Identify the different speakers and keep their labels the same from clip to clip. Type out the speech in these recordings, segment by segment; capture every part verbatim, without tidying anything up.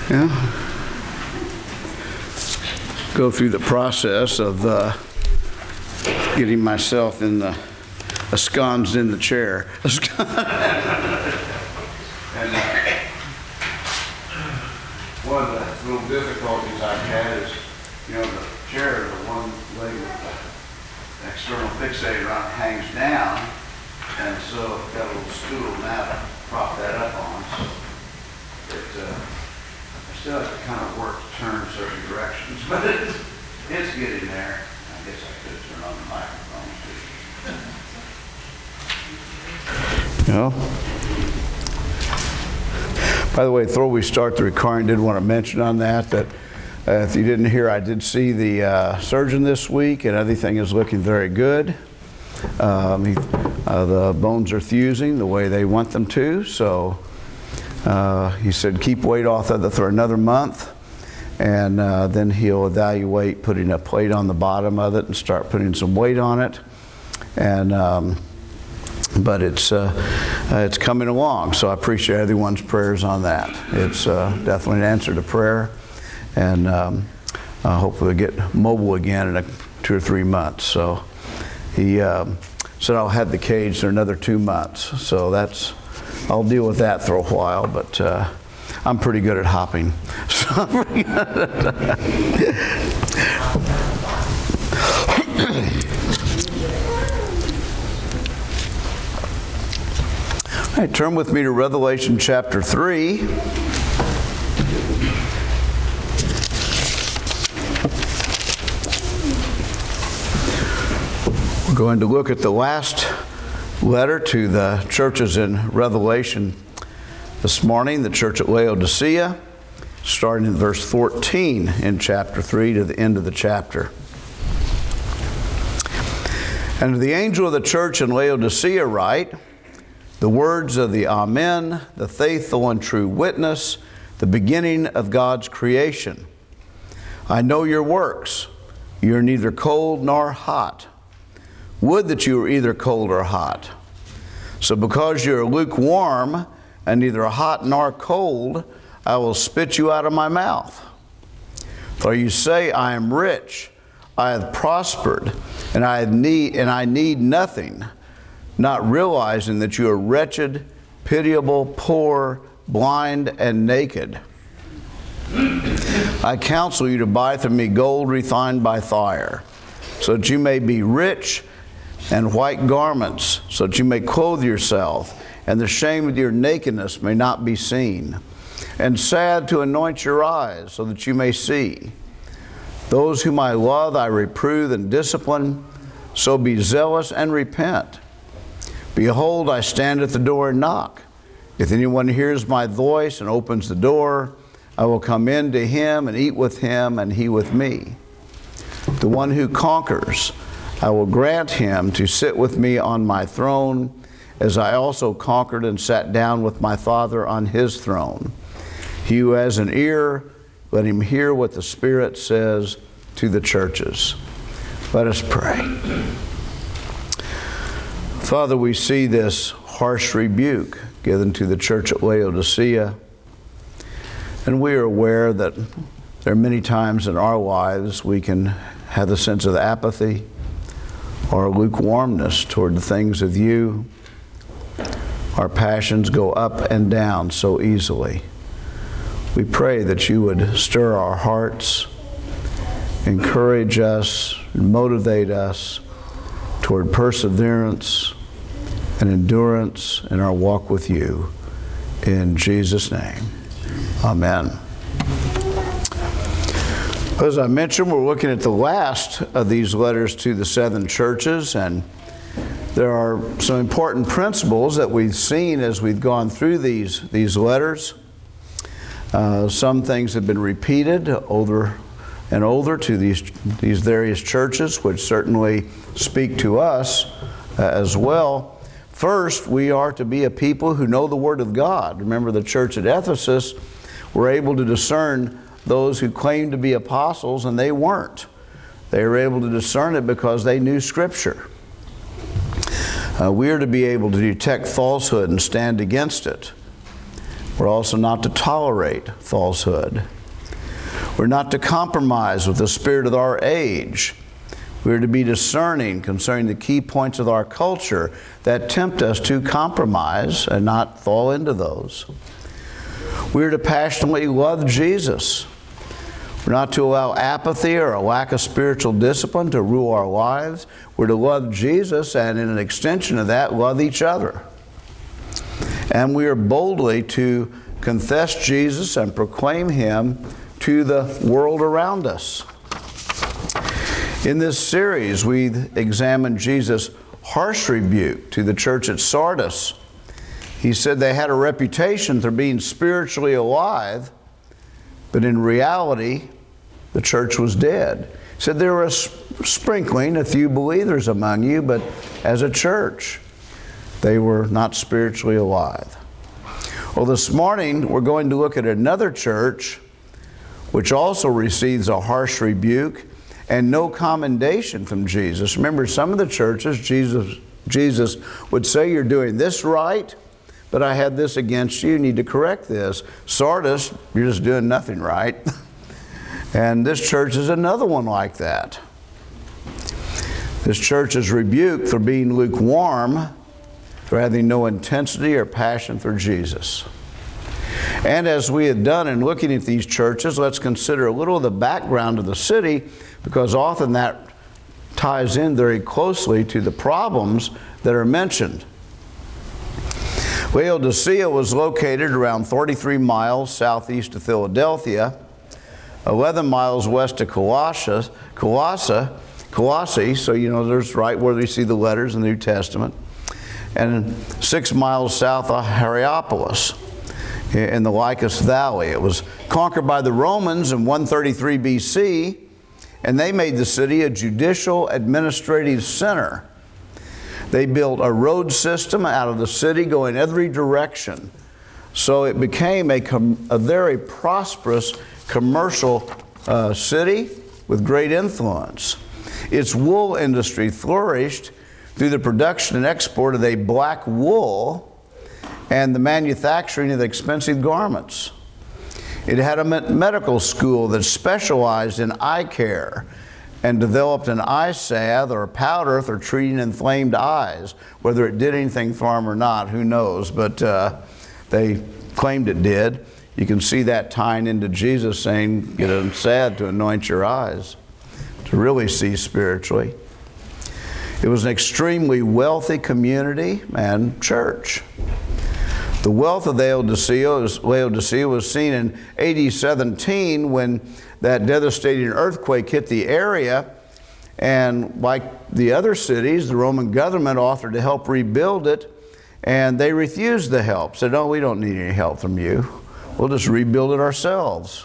Speaker 1: Yeah. Go through the process of uh, getting myself in the ensconced in the chair. and, uh, one of the little difficulties I've had is, you know, the chair, the one leg with the external fixator on hangs down, and so I've got a little stool now to prop that up on. So it, uh, I still have to kind of work to turn certain directions, but it's, it's getting there. I guess I could turn on the microphone too. Well, by the way, before we start the recording, I did want to mention on that that uh, if you didn't hear, I did see the uh, surgeon this week, and everything is looking very good. Um, he, uh, the bones are fusing the way they want them to, so uh, he said keep weight off of it for another month, and uh, then he'll evaluate putting a plate on the bottom of it and start putting some weight on it. And um, but it's uh, uh, it's coming along, so I appreciate everyone's prayers on that. It's uh, definitely an answer to prayer, and um, uh, hopefully we'll get mobile again in a, two or three months. So he um, said I'll have the cage for another two months. So that's I'll deal with that for a while, but uh, I'm pretty good at hopping. All right, turn with me to Revelation chapter three. We're going to look at the last letter to the churches in Revelation this morning, the church at Laodicea, starting in verse fourteen in chapter three to the end of the chapter. And to the angel of the church in Laodicea write, the words of the Amen, the faithful and true witness, the beginning of God's creation. I know your works. You are neither cold nor hot. Would that you were either cold or hot. So because you are lukewarm and neither hot nor cold, I will spit you out of my mouth. For you say, I am rich, I have prospered, and I need and I need nothing, not realizing that you are wretched, pitiable, poor, blind, and naked. I counsel you to buy from me gold refined by fire, so that you may be rich, and white garments, so that you may clothe yourself, and the shame of your nakedness may not be seen, and salve to anoint your eyes, so that you may see. Those whom I love I reprove and discipline, so be zealous and repent. Behold, I stand at the door and knock. If anyone hears my voice and opens the door, I will come in to him and eat with him and he with me. The one who conquers, I will grant him to sit with me on my throne, as I also conquered and sat down with my Father on his throne. He who has an ear, let him hear what the Spirit says to the churches. Let us pray. Father, we see this harsh rebuke given to the church at Laodicea, and we are aware that there are many times in our lives we can have a sense of apathy or lukewarmness toward the things of you. Our passions go up and down so easily. We pray that you would stir our hearts, encourage us, motivate us toward perseverance and endurance in our walk with you. In Jesus' name, amen. As I mentioned, we're looking at the last of these letters to the seven churches, and there are some important principles that we've seen as we've gone through these, these letters. Uh, some things have been repeated older and older to these, these various churches, which certainly speak to us uh, as well. First, we are to be a people who know the Word of God. Remember, the church at Ephesus were able to discern those who claimed to be apostles, and they weren't. They were able to discern it because they knew Scripture. Uh, we are to be able to detect falsehood and stand against it. We're also not to tolerate falsehood. We're not to compromise with the spirit of our age. We're to be discerning concerning the key points of our culture that tempt us to compromise and not fall into those. We're to passionately love Jesus. We're not to allow apathy or a lack of spiritual discipline to rule our lives. We're to love Jesus, and in an extension of that, love each other. And we are boldly to confess Jesus and proclaim Him to the world around us. In this series, we examined Jesus' harsh rebuke to the church at Sardis. He said they had a reputation for being spiritually alive, but in reality, the church was dead. He said there were a sprinkling, a few believers among you, but as a church, they were not spiritually alive. Well, this morning, we're going to look at another church which also receives a harsh rebuke and no commendation from Jesus. Remember, some of the churches, Jesus, Jesus would say, you're doing this right, but I had this against you, you need to correct this. Sardis, you're just doing nothing right. And this church is another one like that. This church is rebuked for being lukewarm, for having no intensity or passion for Jesus. And as we had done in looking at these churches, let's consider a little of the background of the city, because often that ties in very closely to the problems that are mentioned. Laodicea was located around thirty-three miles southeast of Philadelphia, eleven miles west of Colossae, Colossae, Colossae, so you know there's right where we see the letters in the New Testament, and six miles south of Hierapolis in the Lycus Valley. It was conquered by the Romans in one thirty-three B C, and they made the city a judicial administrative center. They built a road system out of the city going every direction. So it became a, com a very prosperous commercial uh, city with great influence. Its wool industry flourished through the production and export of a black wool and the manufacturing of expensive garments. It had a medical school that specialized in eye care and developed an eye salve or a powder for treating inflamed eyes. Whether it did anything for them or not, who knows, but uh, they claimed it did. You can see that tying into Jesus saying, get a salve to anoint your eyes, to really see spiritually. It was an extremely wealthy community and church. The wealth of Laodicea was, Laodicea was seen in A D seventeen when that devastating earthquake hit the area, and like the other cities, the Roman government offered to help rebuild it, and they refused the help. Said, no, we don't need any help from you. We'll just rebuild it ourselves.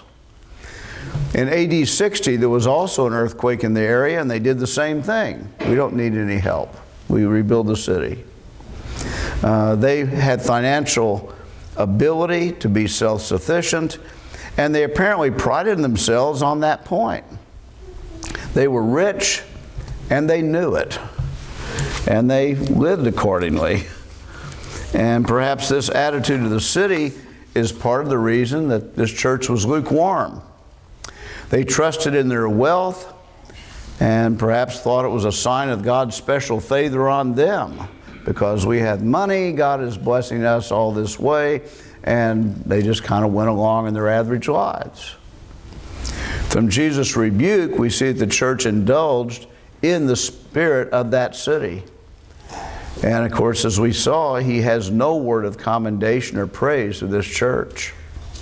Speaker 1: In A D sixty, there was also an earthquake in the area, and they did the same thing. We don't need any help. We rebuild the city. Uh, they had financial ability to be self-sufficient, and they apparently prided themselves on that point. They were rich, and they knew it, and they lived accordingly. And perhaps this attitude of the city is part of the reason that this church was lukewarm. They trusted in their wealth and perhaps thought it was a sign of God's special favor on them. Because we had money, God is blessing us all this way, and they just kind of went along in their average lives. From Jesus' rebuke, we see that the church indulged in the spirit of that city. And of course, as we saw, he has no word of commendation or praise to this church.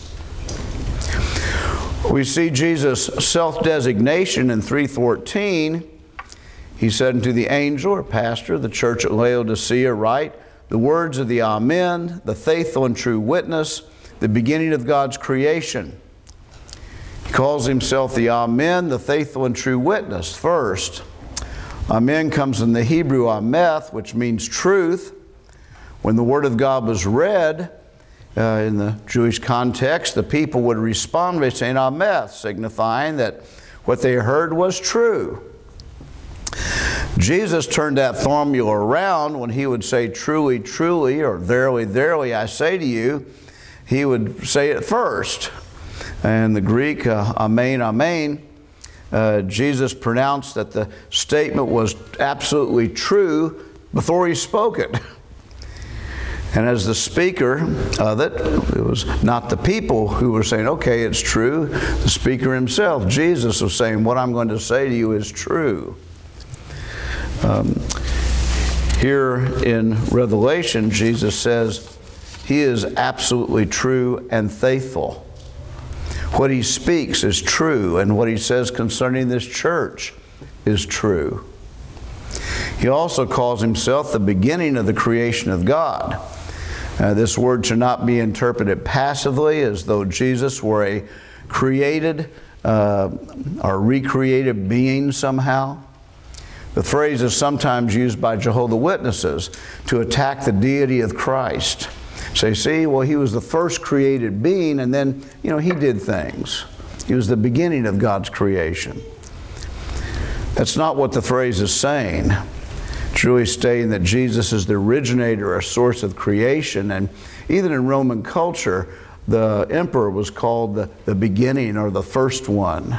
Speaker 1: We see Jesus' self-designation in three fourteen. He said unto the angel or pastor of the church at Laodicea, write the words of the Amen, the faithful and true witness, the beginning of God's creation. He calls himself the Amen, the faithful and true witness, first. Amen comes in the Hebrew ameth, which means truth. When the Word of God was read, uh, in the Jewish context, the people would respond by saying ameth, signifying that what they heard was true. Jesus turned that formula around when he would say, truly, truly, or verily, verily, I say to you. he would say it first. And the Greek, uh, amen, amen, uh, Jesus pronounced that the statement was absolutely true before he spoke it. And as the speaker of it, it was not the people who were saying, okay, it's true. The speaker himself, Jesus, was saying, what I'm going to say to you is true. Um, here in Revelation, Jesus says he is absolutely true and faithful. What he speaks is true, and what he says concerning this church is true. He also calls himself the beginning of the creation of God. Uh, this word should not be interpreted passively as though Jesus were a created uh, or recreated being somehow. The phrase is sometimes used by Jehovah's Witnesses to attack the deity of Christ. Say, see, well, he was the first created being, and then, you know, he did things. He was the beginning of God's creation. That's not what the phrase is saying. It's really stating that Jesus is the originator or source of creation. And even in Roman culture, the emperor was called the, the beginning or the first one,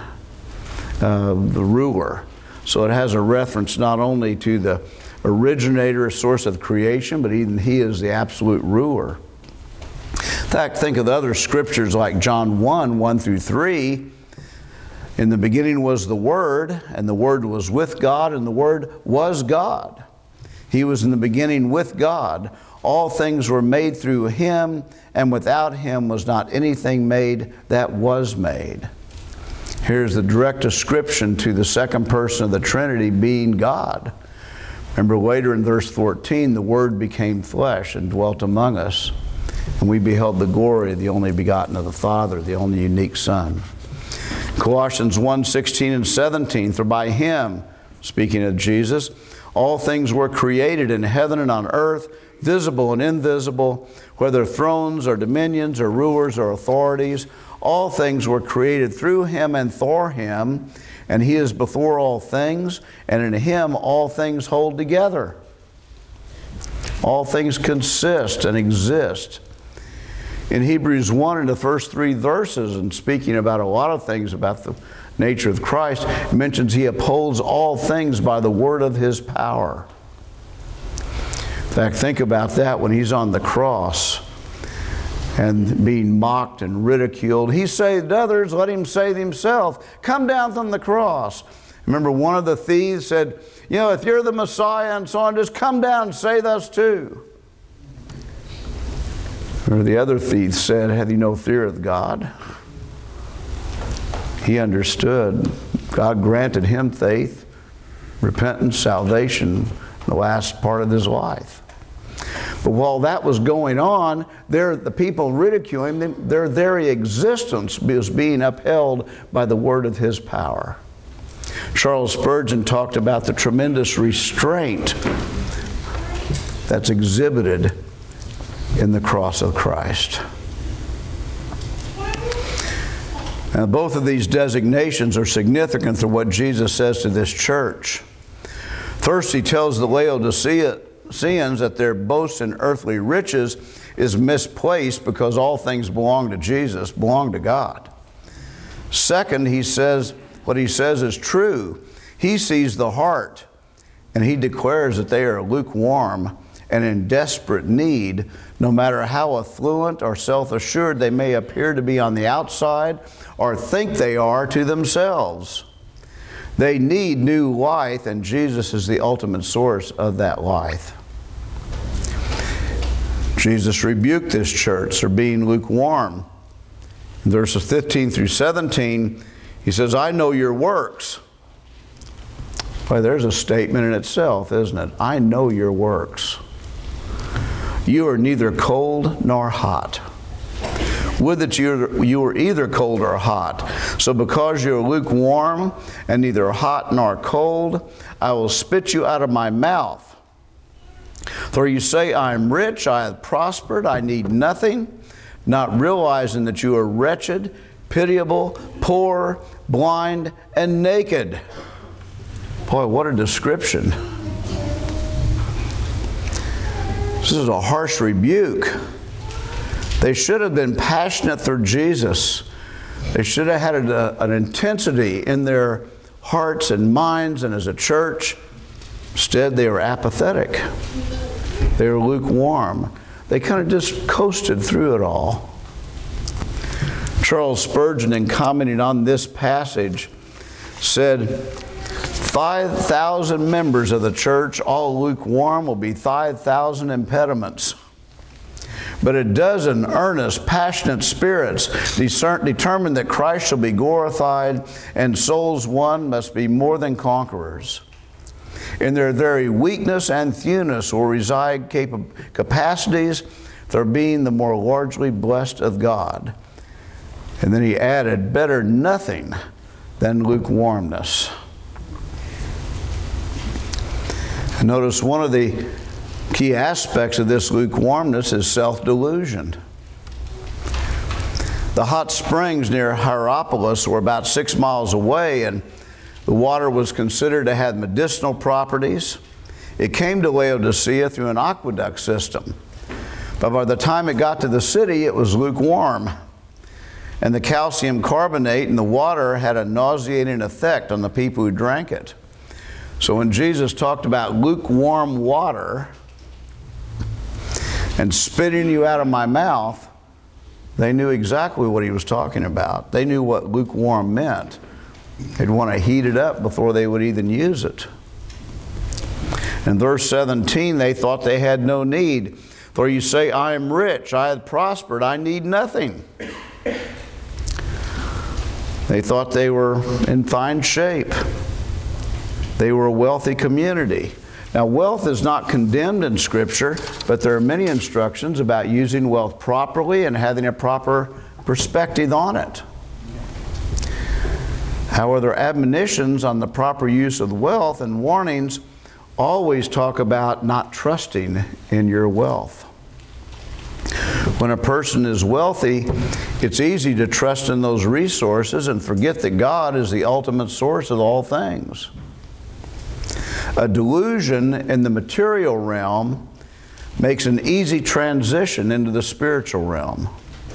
Speaker 1: uh, the ruler. So it has a reference not only to the originator or source of creation, but even he is the absolute ruler. In fact, think of the other scriptures like John one, one through three. In the beginning was the Word, and the Word was with God, and the Word was God. He was in the beginning with God. All things were made through Him, and without Him was not anything made that was made. Here's the direct description to the second person of the Trinity being God. Remember later in verse fourteen, the Word became flesh and dwelt among us, and we beheld the glory of the only begotten of the Father, the only unique Son. Colossians one, sixteen and seventeen, for by Him, speaking of Jesus, all things were created in heaven and on earth, visible and invisible, whether thrones or dominions or rulers or authorities. All things were created through Him and for Him, and He is before all things, and in Him all things hold together. All things consist and exist. In Hebrews one, in the first three verses, and speaking about a lot of things about the nature of Christ, it mentions He upholds all things by the word of His power. In fact, think about that when He's on the cross and being mocked and ridiculed. He saved others, let Him save Himself. Come down from the cross. Remember, one of the thieves said, you know, if you're the Messiah and so on, just come down and save us too. Or the other thief said, have you no fear of God? He understood. God granted him faith, repentance, salvation in the last part of his life. But while that was going on, there, the people ridiculing him, their very existence was being upheld by the word of His power. Charles Spurgeon talked about the tremendous restraint that's exhibited in the cross of Christ. Now, both of these designations are significant to what Jesus says to this church. First, He tells the Laodiceans that their boast in earthly riches is misplaced because all things belong to Jesus, belong to God. Second, He says what He says is true. He sees the heart, and He declares that they are lukewarm and in desperate need, no matter how affluent or self-assured they may appear to be on the outside or think they are to themselves. They need new life, and Jesus is the ultimate source of that life. Jesus rebuked this church for being lukewarm. In verses fifteen through seventeen, He says, I know your works. Boy, there's a statement in itself, isn't it? I know your works. You are neither cold nor hot. Would that you you were either cold or hot. So because you are lukewarm and neither hot nor cold, I will spit you out of my mouth. For you say, I am rich, I have prospered, I need nothing, not realizing that you are wretched, pitiable, poor, blind, and naked. Boy, what a description. This is a harsh rebuke. They should have been passionate for Jesus. They should have had a, an intensity in their hearts and minds and as a church. Instead, they were apathetic. They were lukewarm. They kind of just coasted through it all. Charles Spurgeon, in commenting on this passage, said, five thousand members of the church, all lukewarm, will be five thousand impediments. But a dozen earnest, passionate spirits discern, determined that Christ shall be glorified and souls won must be more than conquerors. In their very weakness and fewness will reside cap- capacities for being the more largely blessed of God. And then he added, better nothing than lukewarmness. And notice one of the key aspects of this lukewarmness is self-delusion. The hot springs near Hierapolis were about six miles away, and the water was considered to have medicinal properties. It came to Laodicea through an aqueduct system. But by the time it got to the city, it was lukewarm. And the calcium carbonate in the water had a nauseating effect on the people who drank it. So when Jesus talked about lukewarm water and spitting you out of my mouth, they knew exactly what he was talking about. They knew what lukewarm meant. They'd want to heat it up before they would even use it. In verse seventeen, they thought they had no need. For you say, I am rich, I have prospered, I need nothing. They thought they were in fine shape. They were a wealthy community. Now, wealth is not condemned in Scripture, but there are many instructions about using wealth properly and having a proper perspective on it. However, admonitions on the proper use of wealth and warnings always talk about not trusting in your wealth. When a person is wealthy, it's easy to trust in those resources and forget that God is the ultimate source of all things. A delusion in the material realm makes an easy transition into the spiritual realm.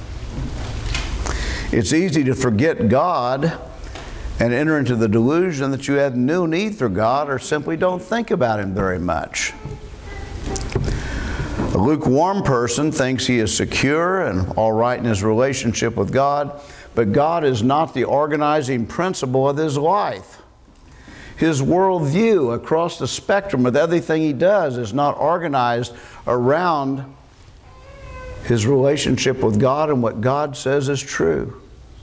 Speaker 1: It's easy to forget God and enter into the delusion that you have no need for God or simply don't think about Him very much. A lukewarm person thinks he is secure and all right in his relationship with God, but God is not the organizing principle of his life. His worldview across the spectrum of everything he does is not organized around his relationship with God and what God says is true.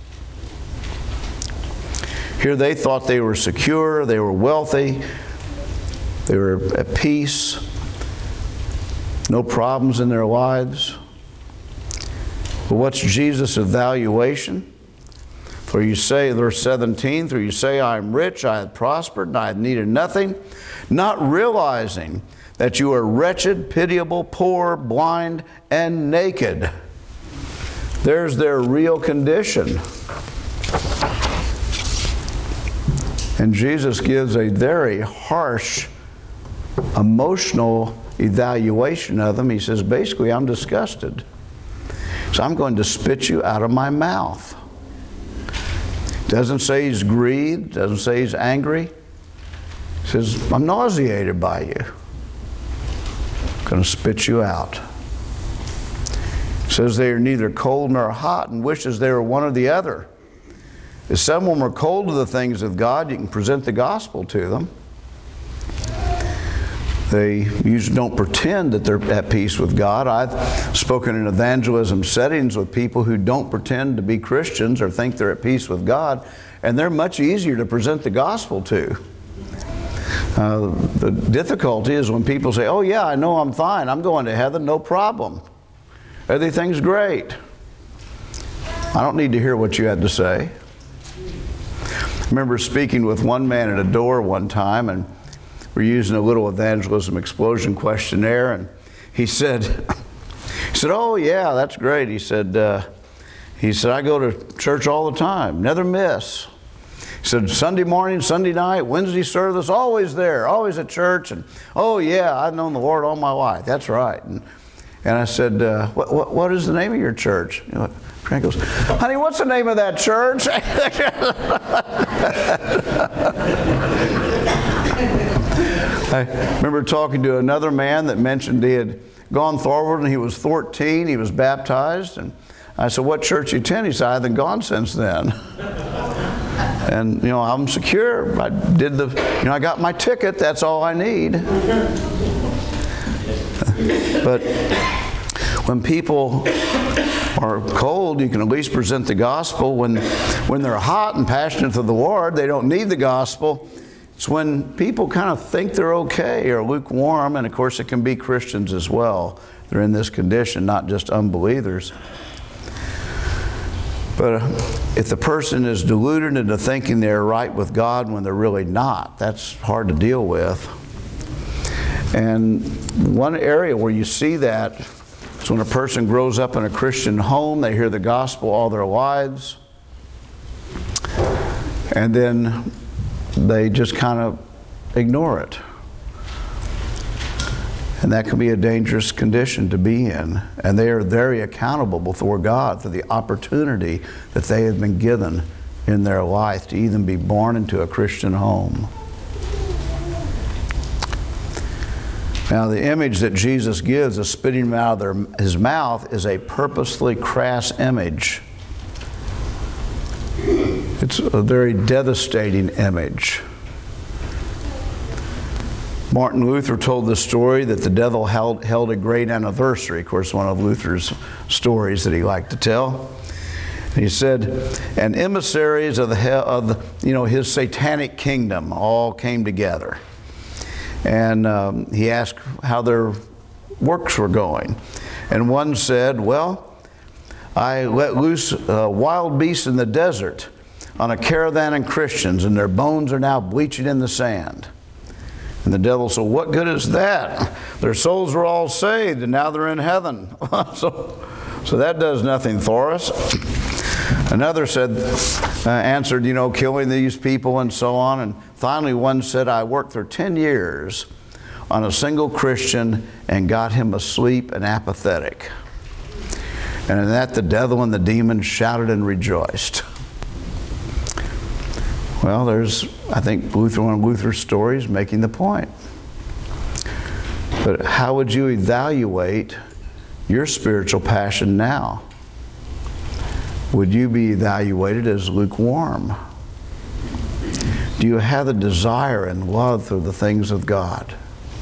Speaker 1: Here they thought they were secure, they were wealthy, they were at peace, no problems in their lives. But what's Jesus' evaluation? For you say, verse seventeen, for you say, I am rich, I have prospered, and I have needed nothing, not realizing that you are wretched, pitiable, poor, blind, and naked. There's their real condition. And Jesus gives a very harsh, emotional evaluation of them. He says, basically, I'm disgusted. So I'm going to spit you out of my mouth. Doesn't say he's grieved, doesn't say he's angry. He says, I'm nauseated by you. I'm going to spit you out. He says they are neither cold nor hot and wishes they were one or the other. If someone were cold to the things of God, you can present the gospel to them. They usually don't pretend that they're at peace with God. I've spoken in evangelism settings with people who don't pretend to be Christians or think they're at peace with God, and they're much easier to present the gospel to. Uh, the difficulty is when people say, oh yeah, I know I'm fine. I'm going to heaven, no problem. Everything's great. I don't need to hear what you had to say. I remember speaking with one man at a door one time, and we're using a little evangelism explosion questionnaire, and he said, he said, oh yeah, that's great. He said, uh, he said, I go to church all the time, never miss. He said, Sunday morning, Sunday night, Wednesday service, always there, always at church, and oh yeah, I've known the Lord all my life. That's right. And, And I said, uh, what, what, what is the name of your church? You know, Frank goes, honey, what's the name of that church? I remember talking to another man that mentioned he had gone forward and he was fourteen, he was baptized. And I said, what church you attend? He said, I haven't gone since then. And, you know, I'm secure. I did the, you know, I got my ticket. That's all I need. But when people are cold, you can at least present the gospel. When, when they're hot and passionate for the Lord, they don't need the gospel. It's when people kind of think they're okay or lukewarm, and of course it can be Christians as well. They're in this condition, not just unbelievers. But if the person is deluded into thinking they're right with God when they're really not, that's hard to deal with. And one area where you see that is when a person grows up in a Christian home, they hear the gospel all their lives, and then they just kind of ignore it. And that can be a dangerous condition to be in. And they are very accountable before God for the opportunity that they have been given in their life to even be born into a Christian home. Now, the image that Jesus gives of spitting them out of their, his mouth is a purposely crass image. It's a very devastating image. Martin Luther told the story that the devil held, held a great anniversary. Of course, one of Luther's stories that he liked to tell. He said, and emissaries of the hell, of the, you know, his satanic kingdom all came together. And um, he asked how their works were going. And one said, well, I let loose uh, wild beasts in the desert on a caravan of Christians, and their bones are now bleaching in the sand. And the devil said, what good is that? Their souls were all saved, and now they're in heaven. so, so that does nothing for us. Another said, uh, answered, you know, killing these people and so on. And finally one said, I worked for ten years on a single Christian and got him asleep and apathetic. And in that the devil and the demons shouted and rejoiced. Well, there's, I think, Luther, one of Luther's stories making the point. But how would you evaluate your spiritual passion now? Would you be evaluated as lukewarm? Do you have a desire and love for the things of God?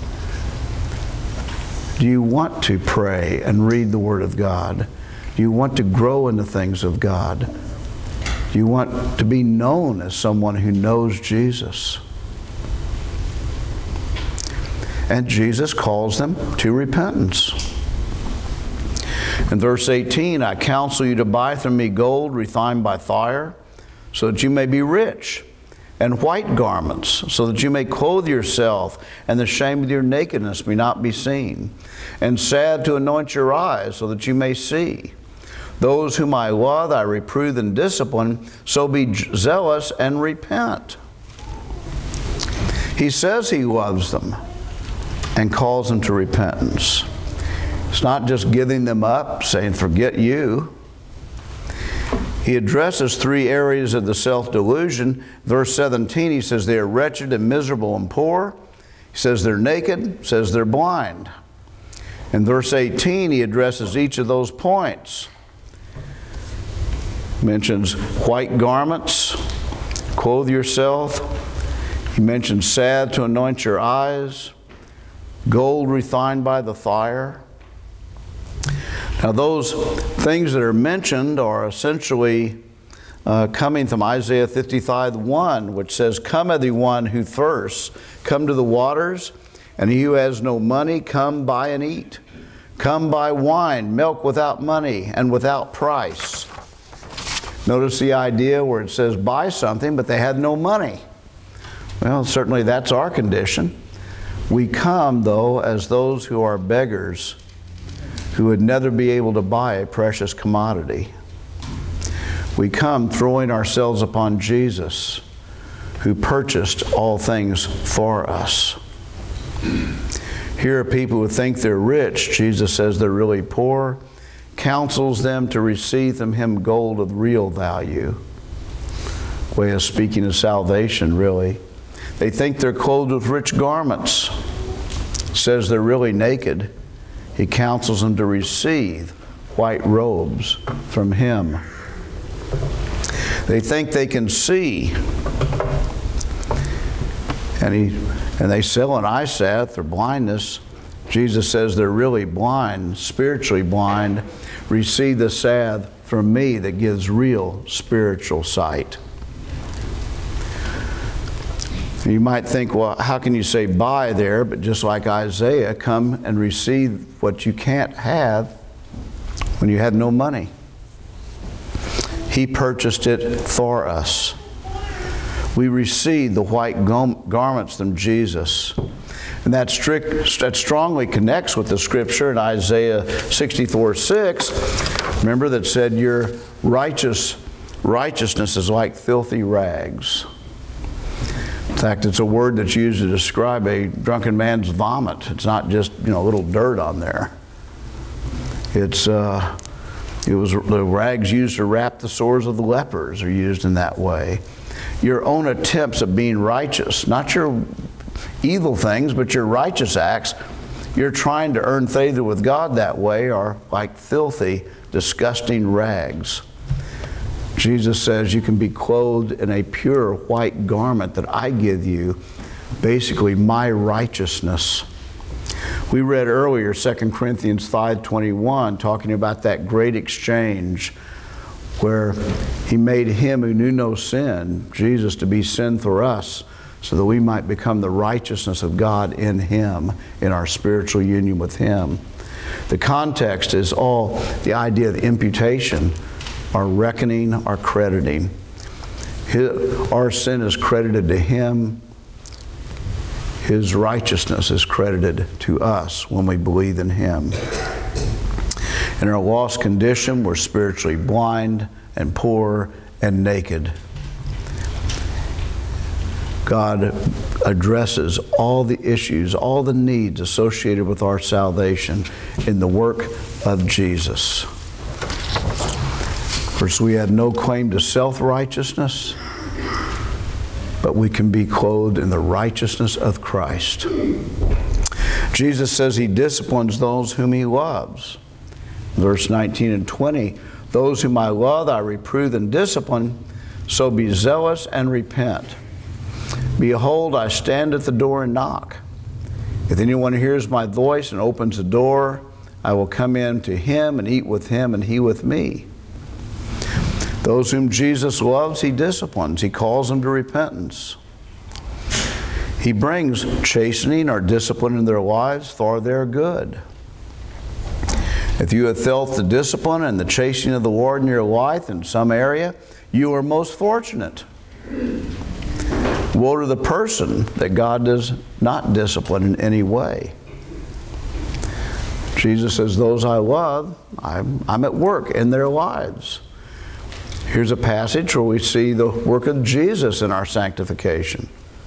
Speaker 1: Do you want to pray and read the Word of God? Do you want to grow in the things of God? Do you want to be known as someone who knows Jesus? And Jesus calls them to repentance. In verse eighteen, I counsel you to buy from me gold refined by fire, so that you may be rich, and white garments, so that you may clothe yourself, and the shame of your nakedness may not be seen, and salve to anoint your eyes, so that you may see. Those whom I love, I reprove and discipline, so be zealous and repent. He says he loves them and calls them to repentance. It's not just giving them up, saying, forget you. He addresses three areas of the self-delusion. Verse seventeen, he says they are wretched and miserable and poor. He says they're naked, he says they're blind. In verse eighteen, he addresses each of those points. Mentions white garments, clothe yourself. He mentions salve to anoint your eyes, gold refined by the fire. Now those things that are mentioned are essentially uh, coming from Isaiah fifty-five one, which says, come everyone who thirsts, come to the waters, and he who has no money, come buy and eat. Come buy wine, milk without money and without price. Notice the idea where it says buy something, but they had no money. Well, certainly that's our condition. We come, though, as those who are beggars, who would never be able to buy a precious commodity. We come throwing ourselves upon Jesus, who purchased all things for us. Here are people who think they're rich. Jesus says they're really poor, counsels them to receive from him gold of real value. Way of speaking of salvation, really. They think they're clothed with rich garments. Says they're really naked. He counsels them to receive white robes from him. They think they can see. And he and they sell an eye salve or blindness. Jesus says they're really blind, spiritually blind. Receive the salve from me that gives real spiritual sight. You might think, well, how can you say buy there? But just like Isaiah, come and receive what you can't have when you had no money. He purchased it for us. We receive the white garments from Jesus. And that, strict, that strongly connects with the scripture in Isaiah sixty-four six. Remember that said, your righteous, righteousness is like filthy rags. In fact, it's a word that's used to describe a drunken man's vomit. It's not just, you know, a little dirt on there. It's, uh, it was the rags used to wrap the sores of the lepers are used in that way. Your own attempts of being righteous, not your evil things, but your righteous acts, you're trying to earn favor with God that way, are like filthy, disgusting rags. Jesus says you can be clothed in a pure white garment that I give you, basically my righteousness. We read earlier Second Corinthians five twenty-one, talking about that great exchange where he made him who knew no sin, Jesus, to be sin for us, so that we might become the righteousness of God in him, in our spiritual union with him. The context is all the idea of imputation, our reckoning, our crediting. His, our sin is credited to him. His righteousness is credited to us when we believe in him. In our lost condition, we're spiritually blind and poor and naked. God addresses all the issues, all the needs associated with our salvation in the work of Jesus. Of course, we had no claim to self-righteousness, but we can be clothed in the righteousness of Christ. Jesus says he disciplines those whom he loves. Verse nineteen and twenty, those whom I love I reprove and discipline, so be zealous and repent. Behold, I stand at the door and knock. If anyone hears my voice and opens the door, I will come in to him and eat with him and he with me. Those whom Jesus loves, he disciplines. He calls them to repentance. He brings chastening or discipline in their lives for their good. If you have felt the discipline and the chastening of the Lord in your life in some area, you are most fortunate. Woe to the person that God does not discipline in any way. Jesus says, those I love, I'm, I'm at work in their lives. Here's a passage where we see the work of Jesus in our sanctification.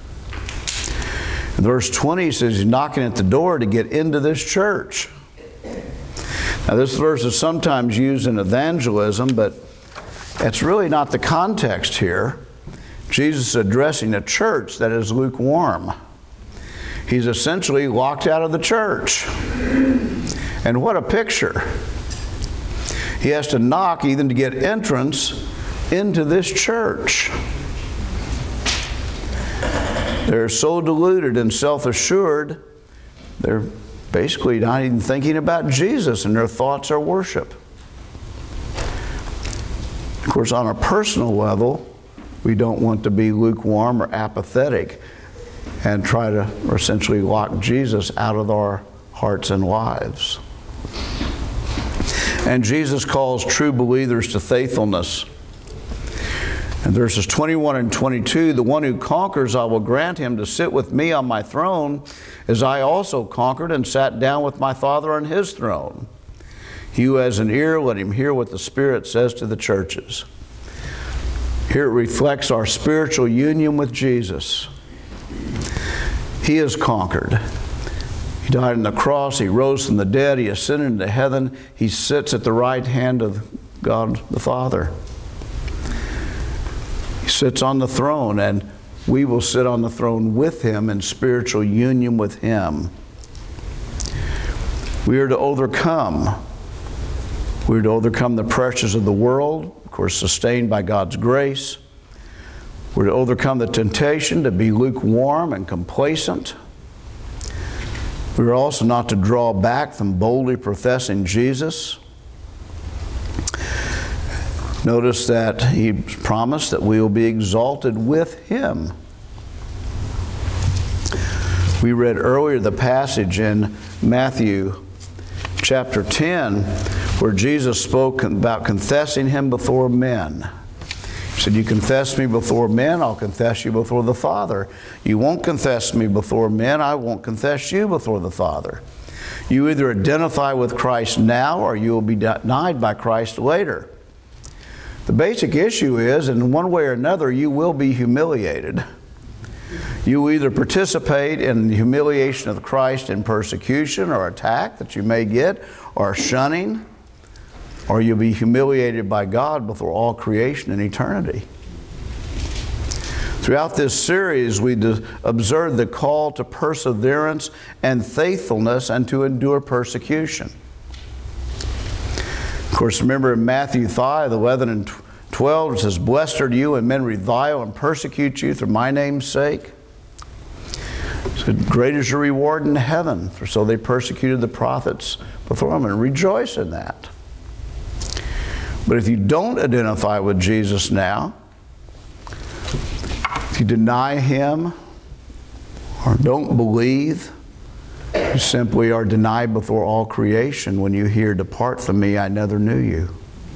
Speaker 1: In verse twenty, he says he's knocking at the door to get into this church. Now, this verse is sometimes used in evangelism, but it's really not the context here. Jesus is addressing a church that is lukewarm. He's essentially locked out of the church. And what a picture. He has to knock even to get entrance into this church. They're so deluded and self-assured, they're basically not even thinking about Jesus, and their thoughts are worship. Of course, on a personal level, we don't want to be lukewarm or apathetic and try to essentially lock Jesus out of our hearts and lives. And Jesus calls true believers to faithfulness. In verses twenty-one and twenty-two, the one who conquers, I will grant him to sit with me on my throne, as I also conquered and sat down with my Father on his throne. He who has an ear, let him hear what the Spirit says to the churches. Here it reflects our spiritual union with Jesus. He has conquered. He died on the cross. He rose from the dead. He ascended into heaven. He sits at the right hand of God the Father. He sits on the throne, and we will sit on the throne with Him in spiritual union with Him. We are to overcome. We are to overcome the pressures of the world, of course, sustained by God's grace. We're to overcome the temptation to be lukewarm and complacent. We are also not to draw back from boldly professing Jesus. Notice that He promised that we will be exalted with Him. We read earlier the passage in Matthew chapter ten where Jesus spoke about confessing Him before men. He said, you confess me before men, I'll confess you before the Father. You won't confess me before men, I won't confess you before the Father. You either identify with Christ now or you will be denied by Christ later. The basic issue is, in one way or another, you will be humiliated. You will either participate in the humiliation of Christ in persecution or attack that you may get, or shunning, or you'll be humiliated by God before all creation in eternity. Throughout this series, we observed the call to perseverance and faithfulness and to endure persecution. Of course, remember in Matthew five, eleven and twelve, it says, blessed are you when men revile and persecute you through my name's sake. It said, great is your reward in heaven, for so they persecuted the prophets before them, and rejoice in that. But if you don't identify with Jesus now, if you deny Him or don't believe, you simply are denied before all creation when you hear, depart from me, I never knew you.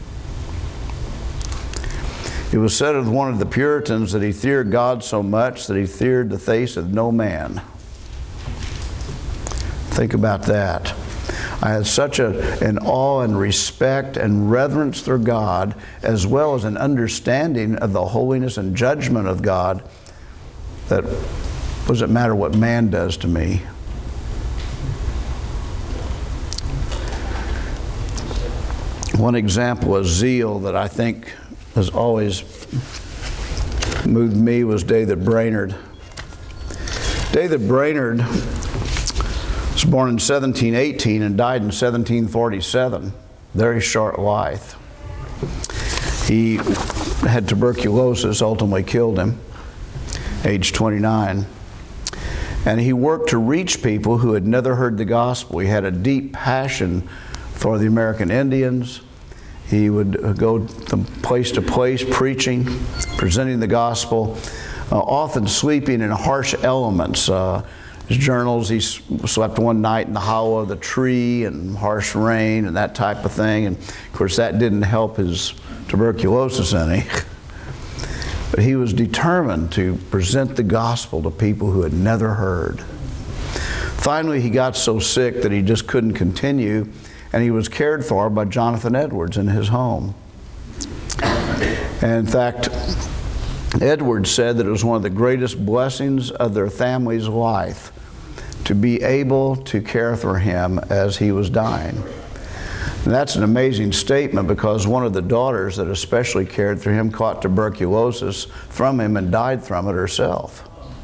Speaker 1: It was said of one of the Puritans that he feared God so much that he feared the face of no man. Think about that. I had such a, an awe and respect and reverence for God, as well as an understanding of the holiness and judgment of God, that doesn't matter what man does to me. One example of zeal that I think has always moved me was David Brainerd. David Brainerd was born in seventeen eighteen and died in seventeen forty-seven. Very short life. He had tuberculosis, ultimately killed him, age twenty-nine. And he worked to reach people who had never heard the gospel. He had a deep passion for the American Indians. He would go from place to place preaching, presenting the gospel, uh, often sleeping in harsh elements. Uh, his journals, he slept one night in the hollow of the tree and harsh rain and that type of thing. And of course that didn't help his tuberculosis any. But he was determined to present the gospel to people who had never heard. Finally, he got so sick that he just couldn't continue, and he was cared for by Jonathan Edwards in his home. And in fact, Edwards said that it was one of the greatest blessings of their family's life to be able to care for him as he was dying. And that's an amazing statement, because one of the daughters that especially cared for him caught tuberculosis from him and died from it herself.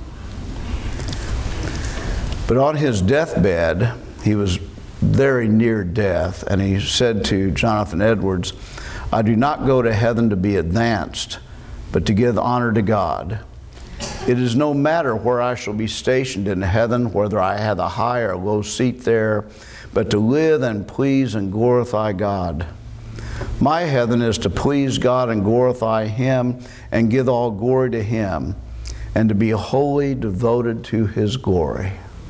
Speaker 1: But on his deathbed, he was very near death, and he said to Jonathan Edwards, I do not go to heaven to be advanced, but to give honor to God. It is no matter where I shall be stationed in heaven, whether I have a high or low seat there, but to live and please and glorify God. My heaven is to please God and glorify Him and give all glory to Him, and to be wholly devoted to His glory.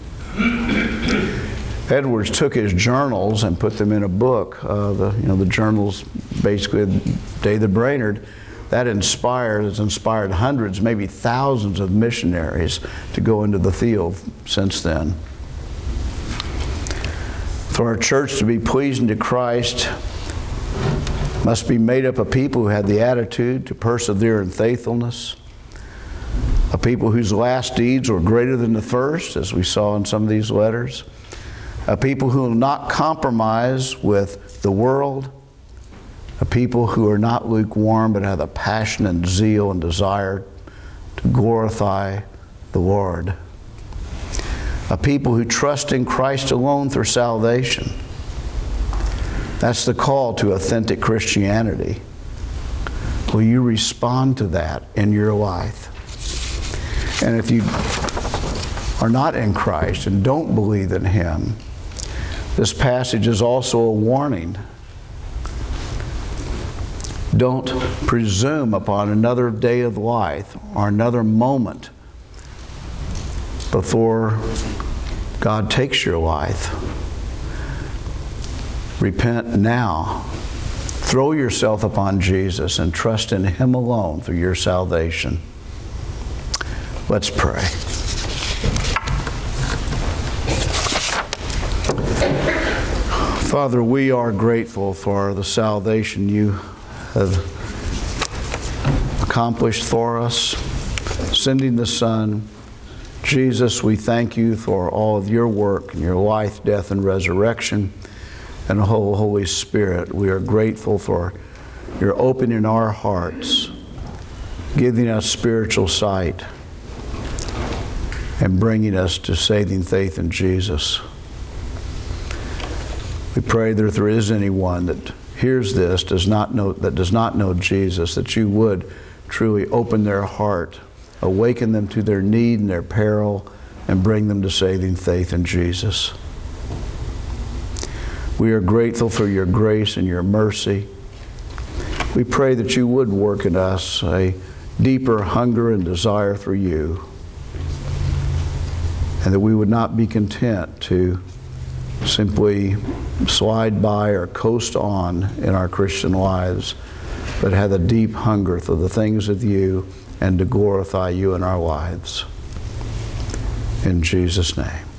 Speaker 1: Edwards took his journals and put them in a book. Uh, the, you know, the journals, basically, David Brainerd, that inspired, has inspired hundreds, maybe thousands of missionaries to go into the field since then. For our church to be pleasing to Christ must be made up of people who have the attitude to persevere in faithfulness, a people whose last deeds were greater than the first, as we saw in some of these letters, a people who will not compromise with the world, a people who are not lukewarm but have the passion and zeal and desire to glorify the Lord, a people who trust in Christ alone for salvation. That's the call to authentic Christianity. Will you respond to that in your life? And if you are not in Christ and don't believe in Him, this passage is also a warning. Don't presume upon another day of life or another moment before God takes your life. Repent now. Throw yourself upon Jesus and trust in Him alone for your salvation. Let's pray. Father, we are grateful for the salvation You have accomplished for us, sending the Son. Jesus, we thank You for all of Your work and Your life, death, and resurrection, and the whole Holy Spirit. We are grateful for Your opening our hearts, giving us spiritual sight, and bringing us to saving faith in Jesus. We pray that if there is anyone that hears this, does not know, that does not know Jesus, that You would truly open their heart, awaken them to their need and their peril, and bring them to saving faith in Jesus. We are grateful for Your grace and Your mercy. We pray that You would work in us a deeper hunger and desire for You, and that we would not be content to simply slide by or coast on in our Christian lives, but have a deep hunger for the things of You and to glorify You in our lives. In Jesus' name.